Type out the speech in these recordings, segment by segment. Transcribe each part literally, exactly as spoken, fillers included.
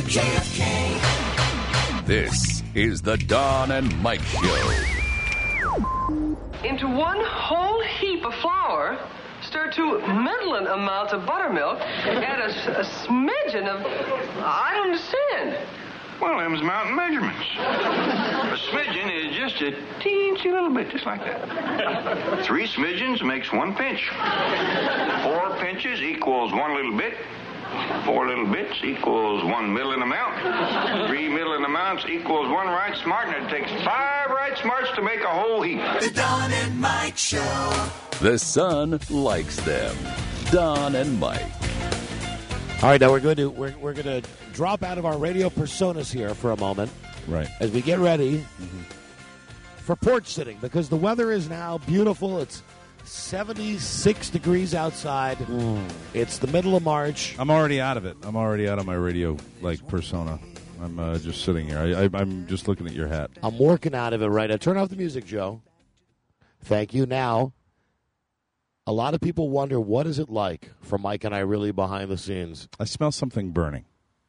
J F K. This is the Don and Mike Show. Into one whole heap of flour, stir two middling amounts of buttermilk, add a, a smidgen of... I don't understand. Well, them's mountain measurements. A smidgen is just a teensy little bit, just like that. Three smidgens makes one pinch. Four pinches equals one little bit. Four little bits equals one middling amount. Three middling amounts equals one right smart, and it takes five right smarts to make a whole heap. The Don and Mike Show. The sun likes them. Don and Mike. All right, now we're going to we're we're going to drop out of our radio personas here for a moment, right? As we get ready mm-hmm. for porch sitting, because the weather is now beautiful. It's seventy-six degrees outside. Mm. It's the middle of March. I'm already out of it. I'm already out of my radio like persona. I'm uh, just sitting here. I, I, I'm just looking at your hat. I'm working out of it right now. Turn off the music, Joe. Thank you. Now, a lot of people wonder, what is it like for Mike and I really behind the scenes? I smell something burning.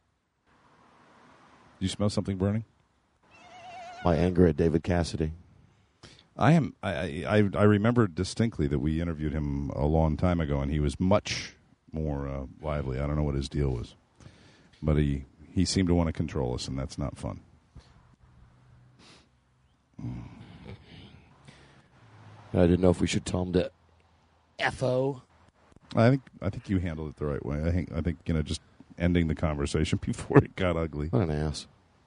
Do you smell something burning? My anger at David Cassidy. I am. I, I I remember distinctly that we interviewed him a long time ago, and he was much more uh, lively. I don't know what his deal was, but he, he seemed to want to control us, and that's not fun. I didn't know if we should tell him to F O. I think I think you handled it the right way. I think I think you know just ending the conversation before it got ugly. What an ass.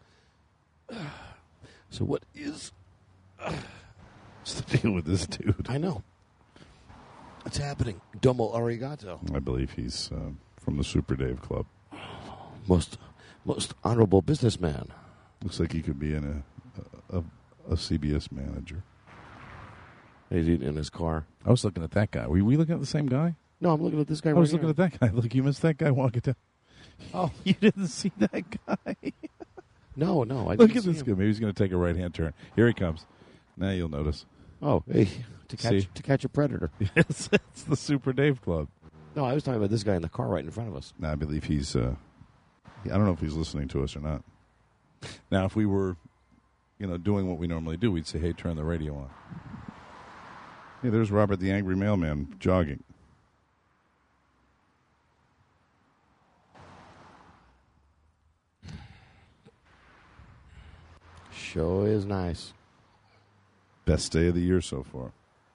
So what is? What's the deal with this dude? I know. What's happening? Domo arigato. I believe he's uh, from the Super Dave Club. Most most honorable businessman. Looks like he could be in a a, a C B S manager. He's eating in his car. I was looking at that guy. Were we looking at the same guy? No, I'm looking at this guy I right was here. looking at that guy. Look, you missed that guy walking down. Oh. You didn't see that guy? No, no. I Look didn't at this see guy. him. Maybe he's going to take a right-hand turn. Here he comes. Now you'll notice. Oh, hey, to catch See? to catch a predator. Yes, it's the Super Dave Club. No, I was talking about this guy in the car right in front of us. No, I believe he's, uh, I don't know if he's listening to us or not. Now, if we were, you know, doing what we normally do, we'd say, hey, turn the radio on. Hey, there's Robert the Angry Mailman jogging. Show is nice. Best day of the year so far.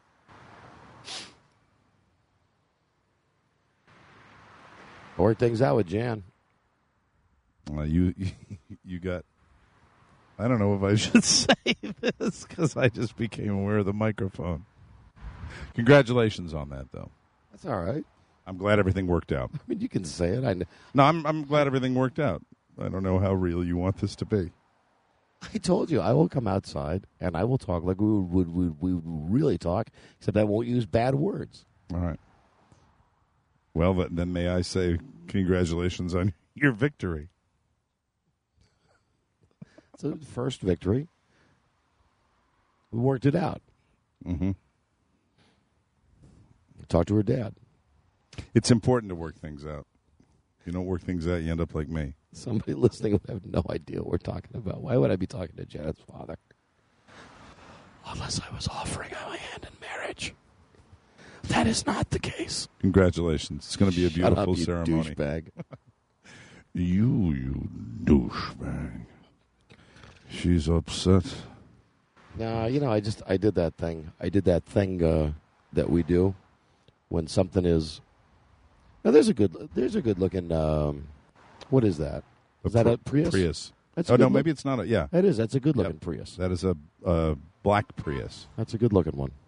I worked things out with Jan. Uh, you, you got. I don't know if I should say this because I just became aware of the microphone. Congratulations on that, though. That's all right. I'm glad everything worked out. I mean, you can say it. I know. No, I'm I'm glad everything worked out. I don't know how real you want this to be. I told you I will come outside and I will talk like we would, would, would we would really talk, except I won't use bad words. All right. Well, then may I say congratulations on your victory. It's a first victory. We worked it out. Mm-hmm. Talked to her dad. It's important to work things out. If you don't work things out, you end up like me. Somebody listening would have no idea what we're talking about. Why would I be talking to Janet's father? Unless I was offering her my hand in marriage. That is not the case. Congratulations. It's going to be a beautiful Shut up, you ceremony. douchebag. You, you douchebag. She's upset. No, you know, I just, I did that thing. I did that thing uh, that we do when something is... Now, there's a good, there's a good looking, um, what is that? Is a that a Prius? Prius. That's a oh, no, good maybe look- it's not a, yeah. It is. That's a good looking Yep. Prius. That is a uh, black Prius. That's a good looking one.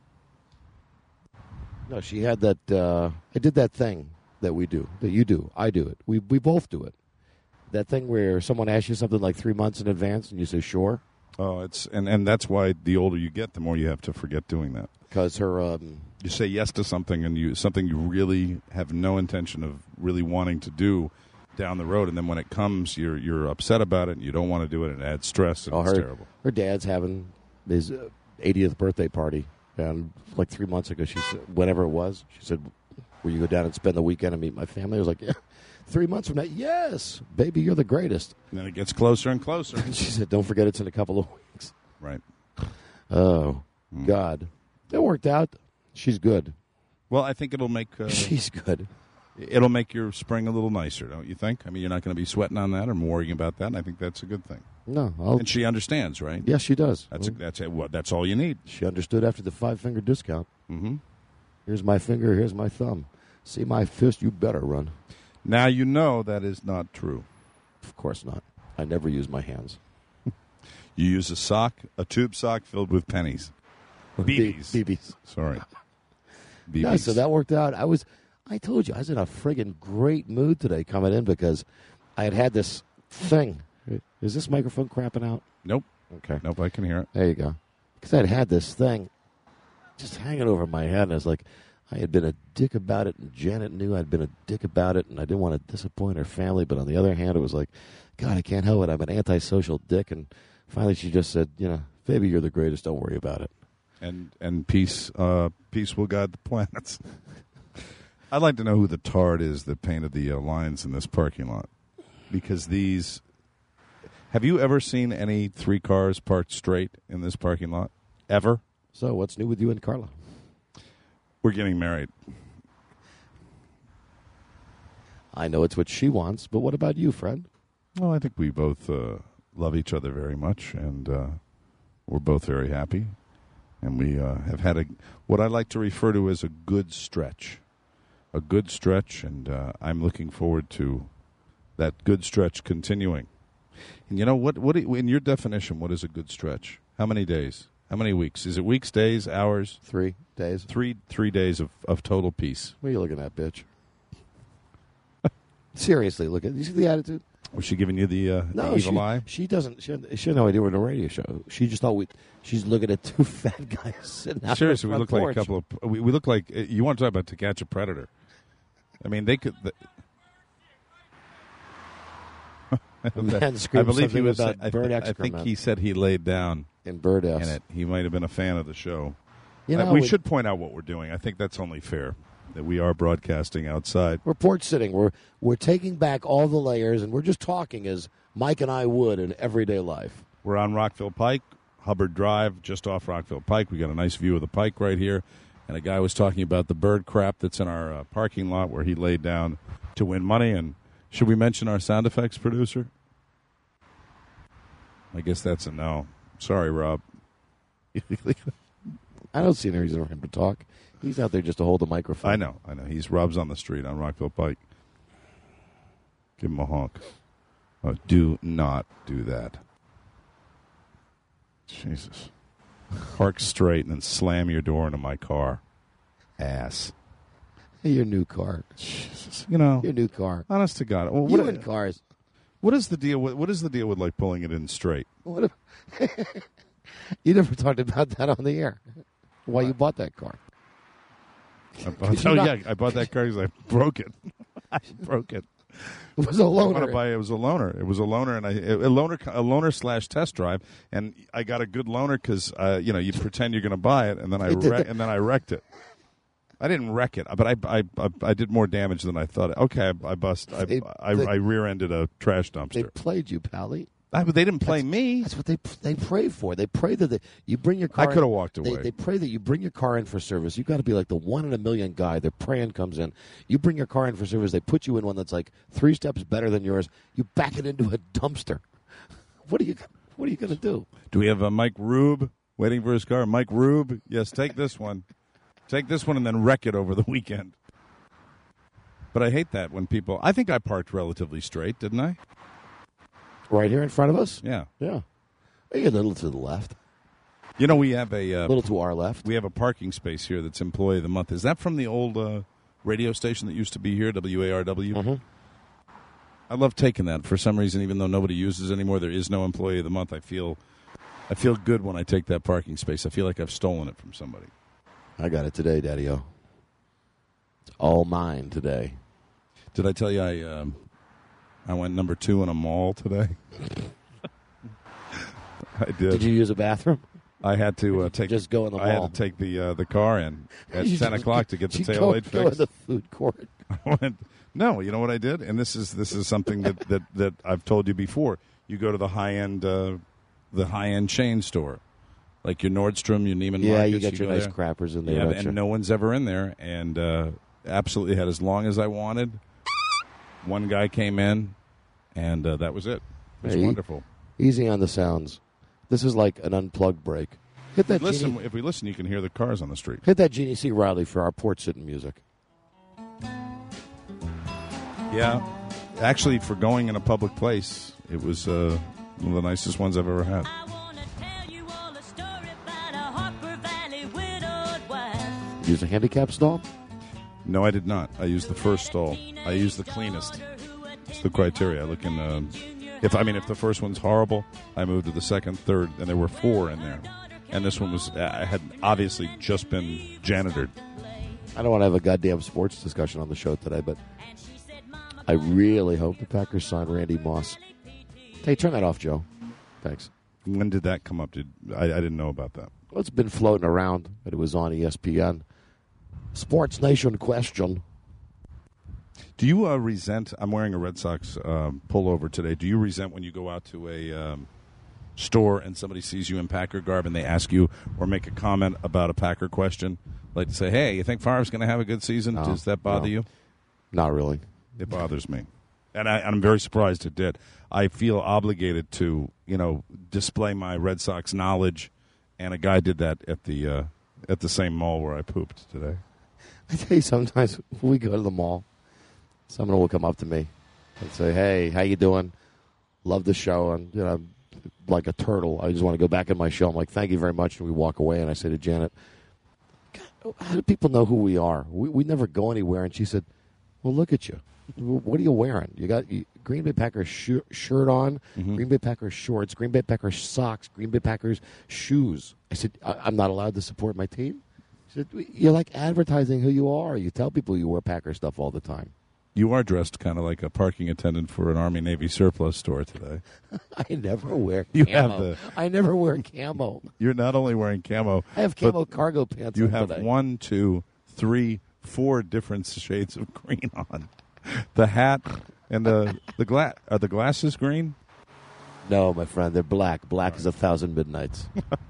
No, she had that, uh, I did that thing that we do, that you do. I do it. We we both do it. That thing where someone asks you something like three months in advance and you say, sure. Oh, it's and, and that's why the older you get, the more you have to forget doing that. Because her... Um, you say yes to something and you something you really have no intention of really wanting to do down the road, and then when it comes, you're you're upset about it and you don't want to do it, and it adds stress, and oh, it's her, terrible. Her dad's having his eightieth birthday party, and like three months ago, she said, whenever it was, she said, where you go down and spend the weekend and meet my family. I was like, yeah, three months from now, yes, baby, you're the greatest. And then it gets closer and closer. And she said, don't forget it's in a couple of weeks. Right. Oh, mm. God. It worked out. She's good. Well, I think it'll make... Uh, She's good. It'll make your spring a little nicer, don't you think? I mean, you're not going to be sweating on that or worrying about that, and I think that's a good thing. No. I'll... And she understands, right? Yes, she does. That's a, that's a, well, that's all you need. She understood after the five-finger discount. Mm-hmm. Here's my finger, here's my thumb. See my fist, you better run. Now you know that is not true. Of course not. I never use my hands. You use a sock, a tube sock filled with pennies. B Bs. B Bs. Sorry. B Bs. No, so that worked out. I was, I told you, I was in a friggin' great mood today coming in because I had had this thing. Is this microphone crapping out? Nope. Okay. Nope, I can hear it. There you go. Because I'd had this thing just hanging over my head, and I was like, I had been a dick about it, and Janet knew I'd been a dick about it, and I didn't want to disappoint her family, but on the other hand, it was like, God, I can't help it. I'm an antisocial dick, and finally she just said, you know, baby, you're the greatest. Don't worry about it. And and peace, uh, peace will guide the planets. I'd like to know who the tard is that painted the uh, lines in this parking lot, because these. Have you ever seen any three cars parked straight in this parking lot? Ever? So, what's new with you and Carla? We're getting married. I know it's what she wants, but what about you, friend? Well, I think we both uh, love each other very much, and uh, we're both very happy. And we uh, have had a what I like to refer to as a good stretch. A good stretch, and uh, I'm looking forward to that good stretch continuing. And you know, what? What in your definition, what is a good stretch? How many days? How many weeks? Is it weeks, days, hours? Three days. Three three days of, of total peace. What are you looking at, bitch? Seriously, look at you see the attitude. Was she giving you the, uh, no, the evil she, eye? She doesn't. She, she had no idea we're in a radio show. She just thought we. She's looking at two fat guys sitting out. Seriously, we on the look front like a porch. couple of. We, we look like uh, you want to talk about To Catch a Predator. I mean, they could. The, Man I screamed believe he something was. about I, bird th- I think excrement he said he laid down in bird in ass. it. He might have been a fan of the show. You Uh, know, we we- should point out what we're doing. I think that's only fair that we are broadcasting outside. We're porch sitting. We're we're taking back all the layers, and we're just talking as Mike and I would in everyday life. We're on Rockville Pike, Hubbard Drive, just off Rockville Pike. We got a nice view of the Pike right here. And a guy was talking about the bird crap that's in our uh, parking lot where he laid down to win money. And should we mention our sound effects producer? I guess that's a no. Sorry, Rob. I don't see any reason for him to talk. He's out there just to hold the microphone. I know, I know. He's Rob's on the street on Rockville Pike. Give him a honk. Oh, do not do that. Jesus. Park straight and then slam your door into my car. Ass. Hey, your new car. Jesus. You know, Your new car. honest to God. Well, You what, and cars. what is the deal with what is the deal with like pulling it in straight? What if, you never talked about that on the air. Why you bought that car? I bought, oh not- yeah, I bought that car because I broke it. I broke it. It was a I want to loaner. buy. It was a loaner. It was a loaner, and I a loaner a loaner slash test drive, and I got a good loaner because uh, you know you pretend you're going to buy it, and then I did wreck, that. and then I wrecked it. I didn't wreck it, but I I, I, I did more damage than I thought. Okay, I, I bust. I, They- I, they- I rear-ended a trash They dumpster. played you, Pally. I, but they didn't play me. That's what they they pray for. They pray that they, you bring your car. I could have walked They, away. they pray that you bring your car in for service. You got to be like the one in a million guy. They're praying comes in. You bring your car in for service. They put you in one that's like three steps better than yours. You back it into a dumpster. What are you What are you going to do? Do we have a Mike Rube waiting for his car? Mike Rube, yes, take this one. Take this one and then wreck it over the weekend. But I hate that when people. I think I parked relatively straight, didn't I? Right here in front of us. Yeah. Yeah. Maybe a little to the left. You know, we have a A uh, little to our left. we have a parking space here that's Employee of the Month. Is that from the old uh, radio station that used to be here, W A R W? Mm-hmm. I love taking that. For some reason, even though nobody uses it anymore, there is no Employee of the Month. I feel, I feel good when I take that parking space. I feel like I've stolen it from somebody. I got it today, Daddy-O. It's all mine today. Did I tell you I um, I went number two in a mall today? I did. Did you use a bathroom? I had to uh, take Just go in the I mall. had to take the uh, the car in at You ten just o'clock go- to get the you tail go, light go in fixed. the food court. I went, no, you know what I did, and this is this is something that, that, that I've told you before. You go to the high end uh, the high end chain store, like your Nordstrom, your Neiman Yeah, Marcus. you get your go nice there. crappers in there. Yeah, don't and you? no one's ever in there, and uh, absolutely had as long as I wanted. One guy came in, and uh, that was it. It was Hey, wonderful. Easy on the sounds. This is like an unplugged break. Hit that Listen, Genie, if we listen, you can hear the cars on the street. hit that Genie C. Riley for our porch sitting music. Yeah, actually, for going in a public place, it was uh, one of the nicest ones I've ever had. Use a handicap stall? No, I did not. I used the first stall. I used the cleanest. It's the criteria. I look in. Um, if I mean, if the first one's horrible, I moved to the second, third, and there were four in there. And this one was I had obviously just been janitored. I don't want to have a goddamn sports discussion on the show today, but I really hope the Packers sign Randy Moss. Hey, turn that off, Joe. Thanks. When did that come up? Did I, I didn't know about that. Well, it's been floating around, but it was on E S P N. Sports Nation question. Do you uh, resent? I'm wearing a Red Sox um, pullover today. Do you resent when you go out to a um, store and somebody sees you in Packer garb and they ask you or make a comment about a Packer question, like to say, "Hey, you think Favre's going to have a good season?" No, Does that bother no. you? Not really. It bothers me, and I, I'm very surprised it did. I feel obligated to, you know, display my Red Sox knowledge, and a guy did that at the uh, at the same mall where I pooped today. I tell you, sometimes when we go to the mall, someone will come up to me and say, "Hey, how you doing? Love the show." And you know, like a turtle, I just want to go back in my shell. I'm like, "Thank you very much," and we walk away. And I say to Janet, God, "How do people know who we are? We we never go anywhere." And she said, "Well, look at you. What are you wearing? You got you, Green Bay Packers sh- shirt on, Mm-hmm. Green Bay Packers shorts, Green Bay Packers socks, Green Bay Packers shoes." I said, I- "I'm not allowed to support my team." She said, "You're like advertising who you are. You tell people you wear Packer stuff all the time." You are dressed kind of like a parking attendant for an Army Navy surplus store today. I never wear You camo. have the- I never wear camo. You're not only wearing camo. I have but camo cargo pants You on have today. one, two, three, four different shades of green on. The hat and the the gla- are the glasses green? No, my friend, they're black. Black is a thousand midnights.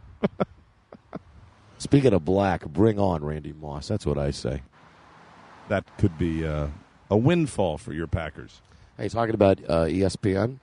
Speaking of black, bring on Randy Moss. That's what I say. That could be uh, a windfall for your Packers. Hey, talking about uh, E S P N.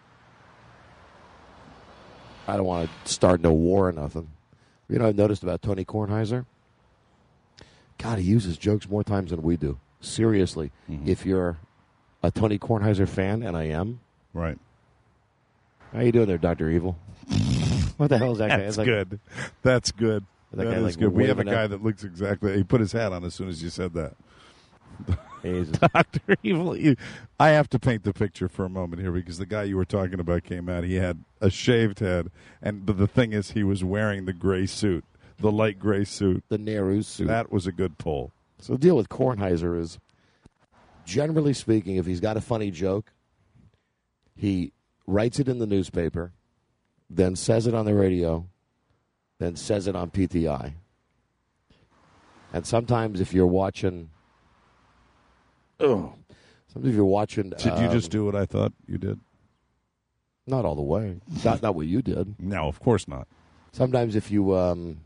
I don't want to start no war or nothing. You know, I've noticed about Tony Kornheiser. God, he uses jokes more times than we do. Seriously, Mm-hmm. if you're a Tony Kornheiser fan, and I am, Right. how you doing there, Doctor Evil? What the hell is that guy? That's It's like- good. That's good. That That guy, is like, good. We have a waving guy at- that looks exactly. He put his hat on as soon as you said that. He's- Doctor Evil. You, I have to paint the picture for a moment here because the guy you were talking about came out. He had a shaved head, and but the thing is, he was wearing the gray suit, the light gray suit. the Nehru suit. That was a good pull. So the deal with Kornheiser is, generally speaking, if he's got a funny joke, he writes it in the newspaper, then says it on the radio, then says it on P T I. And sometimes if you're watching, oh, sometimes if you're watching, Did you just do what I thought you did? not all the way, not not what you did. No, of course not. Sometimes if you, um,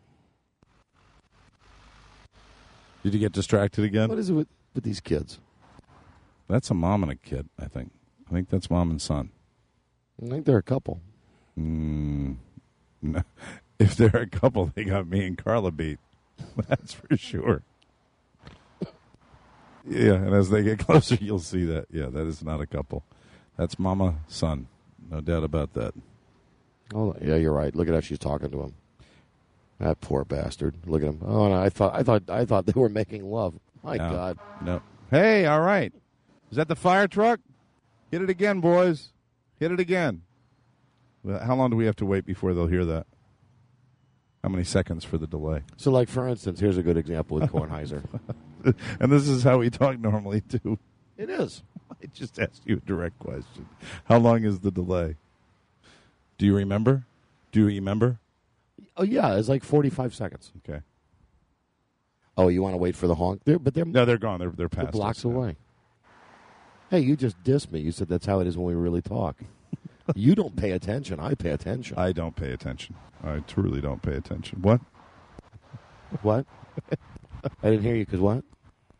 Did you get distracted again? what is it with, with these kids? That's a mom and a kid, I think. I think that's mom and son. I think they're a couple. Mm, no. If they're a couple, they got me and Carla beat. That's for sure. Yeah, and as they get closer, you'll see that. Yeah, that is not a couple. That's mama, son. No doubt about that. Oh, yeah, you're right. Look at how she's talking to him. That poor bastard. Look at him. Oh, no, I thought, I thought, I thought they were making love. My No. God. No. Hey, all right. Is that the fire truck? Hit it again, boys. Hit it again. Well, how long do we have to wait before they'll hear that? How many seconds for the delay? So, like, for instance, here's a good example with Kornheiser. And this is how we talk normally, too. It is. I just asked you a direct question. How long is the delay? Do you remember? Do you remember? Oh, yeah, it's like forty-five seconds. Okay. Oh, you want to wait for the honk? They're, but they're, No, they're gone. They're they're they're past blocks us now. away. Hey, you just dissed me. You said that's how it is when we really talk. You don't pay attention. I pay attention. I don't pay attention. I truly don't pay attention. What? What? I didn't hear you because what?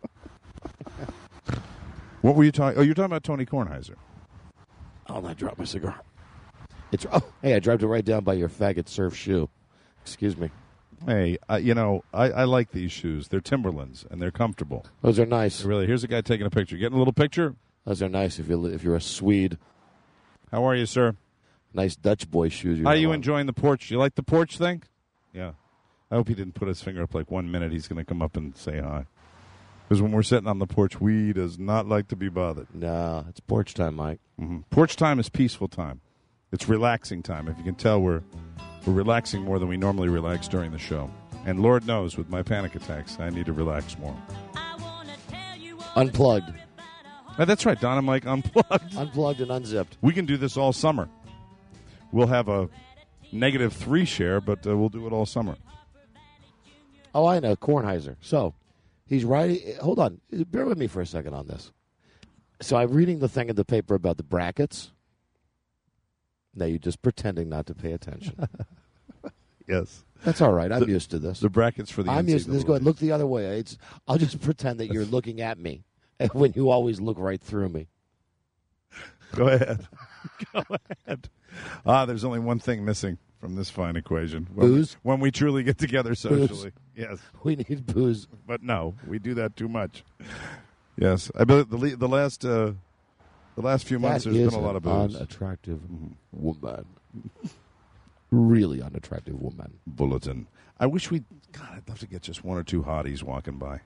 What were you talking? Oh, you're talking about Tony Kornheiser. Oh, I dropped my cigar. It's oh, hey, I dropped it right down by your faggot surf shoe. Excuse me. Hey, uh, you know, I, I like these shoes. They're Timberlands, and they're comfortable. Those are nice. Really, here's a guy taking a picture. Getting a little picture? Those are nice if you if you're a Swede. How are you, sir? Nice Dutch boy shoes. How are you enjoying the porch? You like the porch thing? Yeah. I hope he didn't put his finger up like one minute. He's going to come up and say hi. Because when we're sitting on the porch, we does not like to be bothered. No, it's porch time, Mike. Mm-hmm. Porch time is peaceful time. It's relaxing time. If you can tell, we're we're relaxing more than we normally relax during the show. And Lord knows, with my panic attacks, I need to relax more. Unplugged. Oh, that's right, Don. I'm like unplugged. Unplugged and unzipped. We can do this all summer. We'll have a negative three share, but uh, we'll do it all summer. Oh, I know, Kornheiser. So, he's writing. Hold on, bear with me for a second on this. So, I'm reading the thing in the paper about the brackets. Now, you're just pretending not to pay attention. Yes. That's all right. I'm The- used to this. The brackets for the I'm used to this. N C Go double A. ahead, look the other way. It's, I'll just pretend that you're looking at me when you always look right through me. Go ahead. Go ahead. Ah, there's only one thing missing from this fine equation. When Booze? We, when we truly get together socially. Yes. We need booze. But no, we do that too much. Yes. I believe the le- the last uh, the last few months That there's is been a lot of an booze. unattractive woman. Really unattractive woman. Bulletin. I wish we God, I'd love to get just one or two hotties walking by.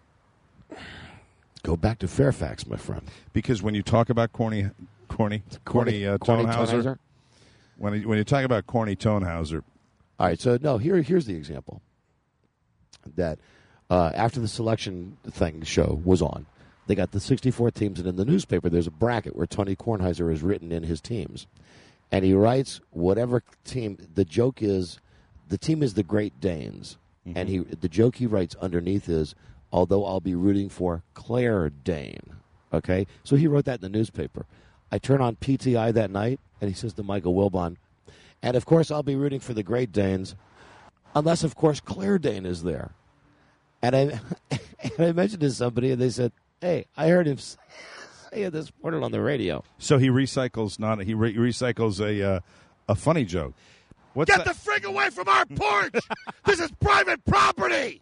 Go back to Fairfax, my friend. Because when you talk about corny corny corny, uh, corny Tonehauser, Tonehauser? when you, when you talk about corny Tonehauser, All right, so no, here here's the example. That uh, after the selection thing show was on, they got the sixty-four teams, and in the newspaper there's a bracket where Tony Kornheiser is written in his teams. And he writes whatever team, the joke is, the team is the Great Danes. Mm-hmm. And he the joke he writes underneath is, although I'll be rooting for Claire Dane. Okay? So he wrote that in the newspaper. I turn on P T I that night, and he says to Michael Wilbon, and of course I'll be rooting for the Great Danes, unless, of course, Claire Dane is there. And I, and I mentioned to somebody, and they said, hey, I heard him say this morning on the radio. so he recycles not he re- recycles a uh, a funny joke. What's Get that? the frig away from our porch! This is private property!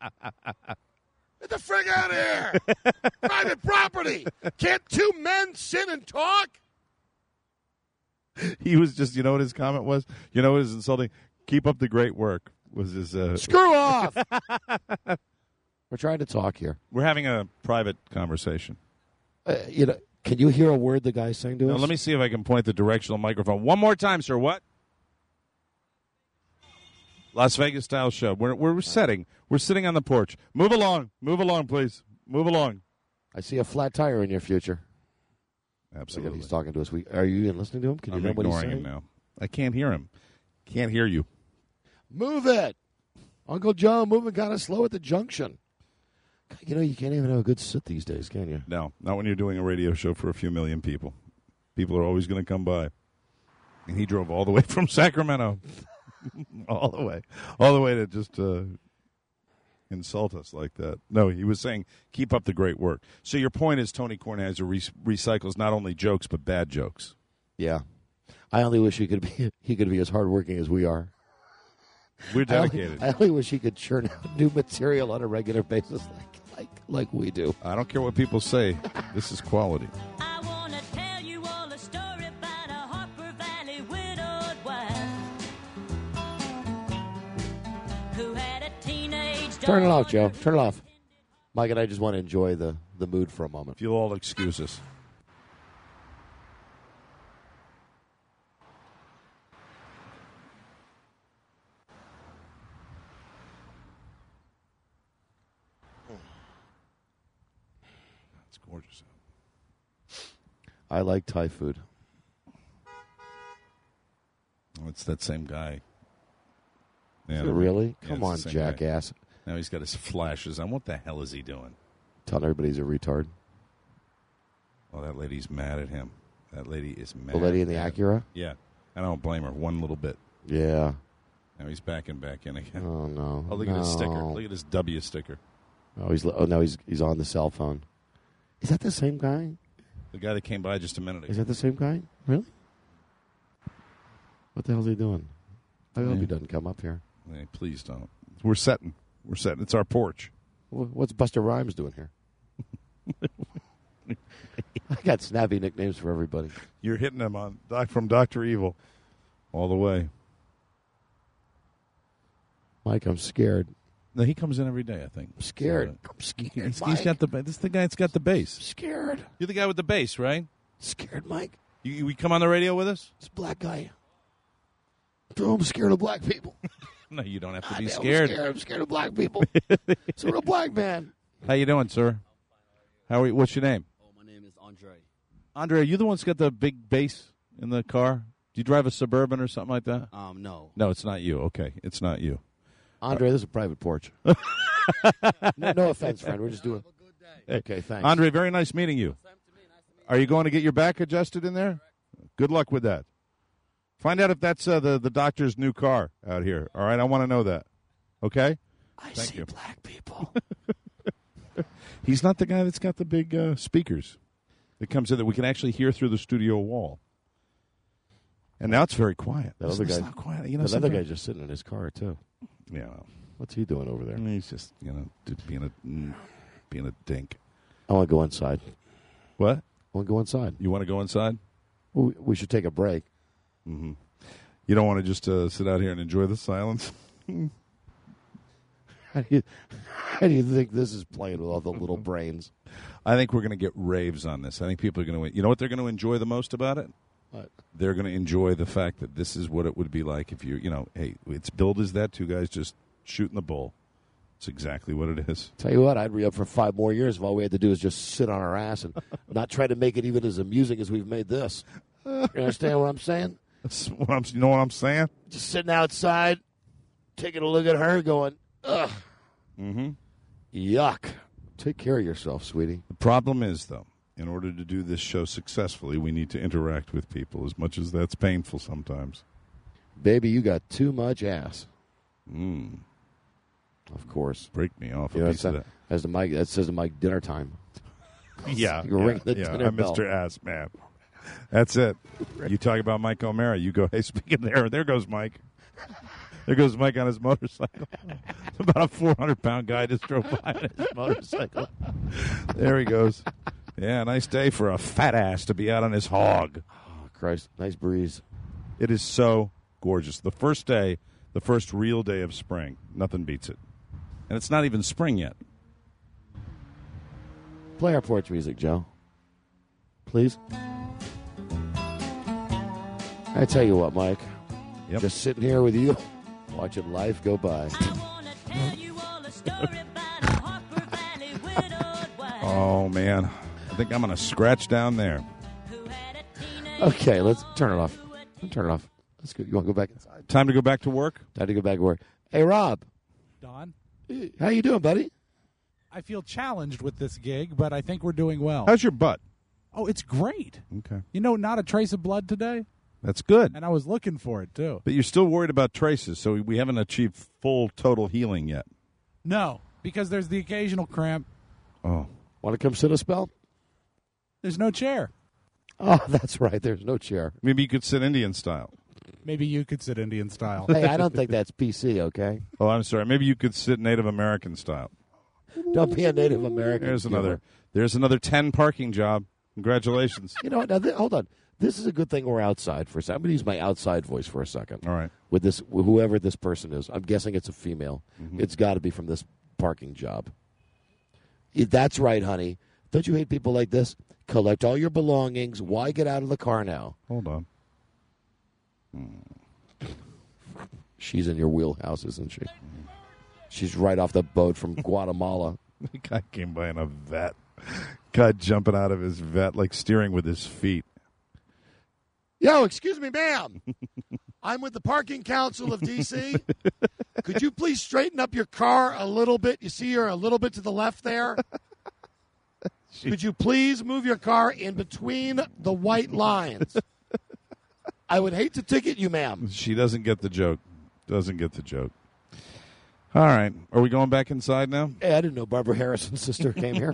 Get the frig out of here! Private property! Can't two men sit and talk? He was just, you know what his comment was? You know what his insulting? Keep up the great work was his. Uh, Screw off! We're trying to talk here. we're having a private conversation. Uh, you know, can you hear a word the guy's saying to Now, us? let me see if I can point the directional microphone one more time, sir. What? Las Vegas style show. We're we're setting. We're sitting on the porch. Move along. Move along, please. Move along. I see a flat tire in your future. Absolutely. He's talking to us. We, are you even listening to him? Can you I'm hear what he's ignoring saying? him now. I can't hear him. Can't hear you. Move it. Uncle Joe moving kind of slow at the junction. You know, you can't even have a good sit these days, can you? No, not when you're doing a radio show for a few million people. People are always going to come by. And he drove all the way from Sacramento. all the way. All the way to just uh, insult us like that. No, he was saying, keep up the great work. So your point is Tony Kornheiser re- recycles not only jokes, but bad jokes. Yeah. I only wish he could be he could be as hardworking as we are. We're I only, dedicated. I only wish he could churn out new material on a regular basis like like like we do. I don't care what people say. This is quality. I want to tell you all a story about a Harper Valley widowed wife who had a teenage Turn it off, daughter. Joe. Turn it off. Mike and I just want to enjoy the, the mood for a moment. If you'll all excuse us. It's gorgeous. I like Thai food. It's that same guy Yeah, Is it really? yeah, Come it's the on, same guy. jackass. Now he's got his flashes on. What the hell is he doing? Telling everybody he's a retard. Oh, that lady's mad at him. That lady is mad. The lady in the at- Acura? Yeah. I don't blame her one little bit. Yeah. Now he's backing back in again. Oh, no. Oh, look at his sticker. No. Look at his W sticker. Oh, he's oh no, he's he's on the cell phone. Is that the same guy? The guy that came by just a minute ago. Is that the same guy? Really? What the hell's he doing? I hope Yeah. he doesn't come up here. Hey, please don't. We're setting. We're setting. It's our porch. Wh- What's Buster Rhymes doing here? I got snappy nicknames for everybody. You're hitting him on doc from Doctor Evil all the way. Mike, I'm scared. No, he comes in every day, I think. I'm scared. So, I'm scared. he's, he's Mike. got the ba- this is the guy that's got the bass. Scared. You're the guy with the bass, right? Scared, Mike. You, you we come on the radio with us? This black guy. I'm scared of black people. No, you don't have to God be damn, scared. I'm scared. I'm scared of black people. It's a real black man. How you doing, sir? How are you? What's your name? Oh, my name is Andre. Andre, are you the one that's got the big bass in the car? Do you drive a Suburban or something like that? Um, no. No, it's not you. Okay, it's not you. Andre, this is a private porch. no, no offense, friend. We're just doing. Okay, thanks. Andre, very nice meeting you. Are you going to get your back adjusted in there? Good luck with that. Find out if that's uh, the, the doctor's new car out here. All right, I want to know that. Okay? I Thank see you. black people. He's not the guy that's got the big uh, speakers that comes in that we can actually hear through the studio wall. And now it's very quiet. That It's, other it's guy- not quiet. You know, That other sometimes- guy's just sitting in his car too. Yeah, well, What's he doing over there? he's just you know d- being a mm, being a dink. I want to go inside. What? I want to go inside. You want to go inside? We, we should take a break. Mm-hmm. You don't want to just uh, sit out here and enjoy the silence? How do you, how do you think this is playing with all the little brains? I think we're going to get raves on this. I think people are going to. You know what they're going to enjoy the most about it? What? They're going to enjoy the fact that this is what it would be like if you, you know, hey, it's billed as that two guys just shooting the bull. It's exactly what it is. Tell you what, I'd re up for five more years if all we had to do is just sit on our ass and not try to make it even as amusing as we've made this. You understand what I'm saying? That's what I'm, you know what I'm saying? Just sitting outside, taking a look at her, going, ugh, Mm-hmm. yuck. Take care of yourself, sweetie. The problem is, though, in order to do this show successfully, we need to interact with people, as much as that's painful sometimes. Baby, you got too much ass. Mm. Of course. Break me off You a know, piece of that's that. a- as the Mike, that says to Mike, dinner time. Yeah, You yeah, ring the yeah. dinner I'm bell. Mister Ass Man. That's it. You talk about Mike O'Mara, you go, hey, speaking there, there goes Mike. There goes Mike on his motorcycle. About a four hundred pound guy just drove by on his motorcycle. There he goes. Yeah, nice day for a fat ass to be out on his hog. Oh, Christ. Nice breeze. It is so gorgeous. The first day, the first real day of spring, nothing beats it. And it's not even spring yet. Play our porch music, Joe. Please. I tell you what, Mike. Yep. Just sitting here with you, watching life go by. Oh, man. I think I'm going to scratch down there. Okay, let's turn it off. Turn it off. Let's go. You want to go back inside? Time to go back to work? Time to go back to work. Hey, Rob. Don, How you doing, buddy? I feel challenged with this gig, but I think we're doing well. How's your butt? Oh, it's great. Okay. You know, not a trace of blood today, That's good. and I was looking for it, too. But you're still worried about traces, so we haven't achieved full total healing yet. No, because there's the occasional cramp. Oh. Want to come sit a spell? There's no chair. Oh, that's right. There's no chair. Maybe you could sit Indian style. Maybe you could sit Indian style. Hey, I don't think that's P C, okay? Oh, I'm sorry. Maybe you could sit Native American style. Don't be a Native American. There's giver. another. There's another ten parking job. Congratulations. You know what? Now, th- hold on. This is a good thing we're outside for a second. I'm going to use my outside voice for a second. All right. With this, with whoever this person is. I'm guessing it's a female. Mm-hmm. It's got to be from this parking job. Yeah, that's right, honey. Don't you hate people like this? Collect all your belongings. Why get out of the car now? Hold on. She's in your wheelhouse, isn't she? She's right off the boat from Guatemala. The guy came by in a vet. Guy jumping out of his vet, like steering with his feet. Yo, excuse me, ma'am. I'm with the Parking Council of D C Could you please straighten up your car a little bit? You see you're a little bit to the left there. Could you please move your car in between the white lines? I would hate to ticket you, ma'am. She doesn't get the joke. Doesn't get the joke. All right. Are we going back inside now? Hey, I didn't know Barbara Harrison's sister came here.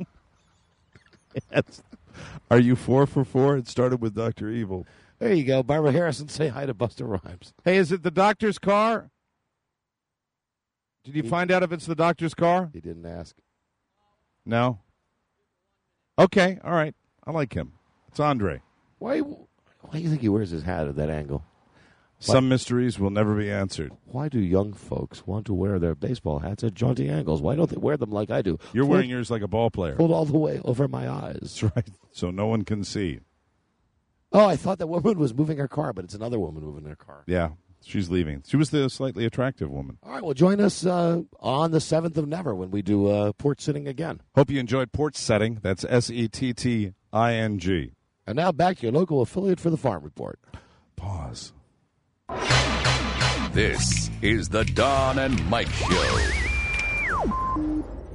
Yes. Are you four for four? It started with Doctor Evil. There you go. Barbara Harrison, say hi to Busta Rhymes. Hey, is it the doctor's car? Did you he, find out if it's the doctor's car? He didn't ask. No? Okay. All right. I like him. It's Andre. Why, why do you think he wears his hat at that angle? Some why, mysteries will never be answered. Why do young folks want to wear their baseball hats at jaunty angles? Why don't they wear them like I do? You're Pulled, wearing yours like a ball player. Pulled all the way over my eyes. That's right. So no one can see. Oh, I thought that woman was moving her car, but it's another woman moving her car. Yeah, she's leaving. She was the slightly attractive woman. All right, well, join us uh, on the seventh of Never when we do uh, Porch Sitting again. Hope you enjoyed Porch Setting. That's S E T T I N G. And now back to your local affiliate for the Farm Report. Pause. This is the Don and Mike Show.